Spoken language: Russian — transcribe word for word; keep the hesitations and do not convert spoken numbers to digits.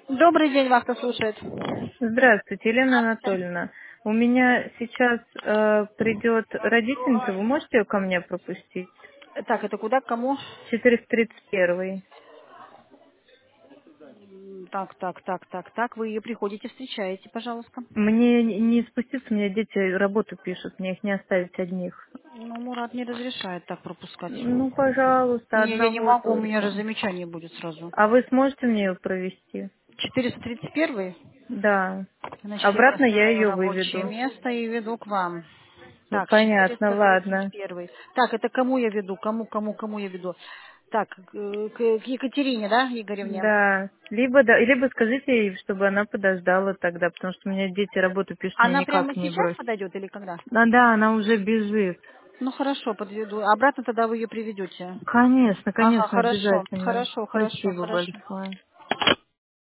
Добрый день, вахта слушает. Здравствуйте, Елена Здравствуйте. Анатольевна. У меня сейчас э, придет родительница, вы можете ее ко мне пропустить? Так, это куда, к кому? четыреста тридцать один. М, Так, так, так, так, так. Вы ее приходите, встречаете, пожалуйста. Мне не не спуститься, мне дети работу пишут, мне их не оставить одних. Ну, Мурат не разрешает так пропускать. Ну, пожалуйста, Не, я не одного могу, у меня же только. замечание будет сразу. А вы сможете мне ее провести? четыреста тридцать один. Да. Значит, я Обратно я оставляю ее рабочее выведу. место и веду к вам. Ну, Так, понятно, четыреста тридцать ладно. один. Так, это кому я веду? Кому, кому, кому я веду? Так, к, к- к Екатерине, да, Игоревне? Да. Либо да, либо скажите ей, чтобы она подождала тогда, потому что у меня дети работу пишут, мне Она прямо никак не сейчас бросить. подойдет или когда? А, да, она уже бежит. Ну хорошо, подведу. Обратно тогда вы ее приведете. Конечно, Ага, конечно, хорошо, обязательно. хорошо, хорошо, Спасибо хорошо. большое.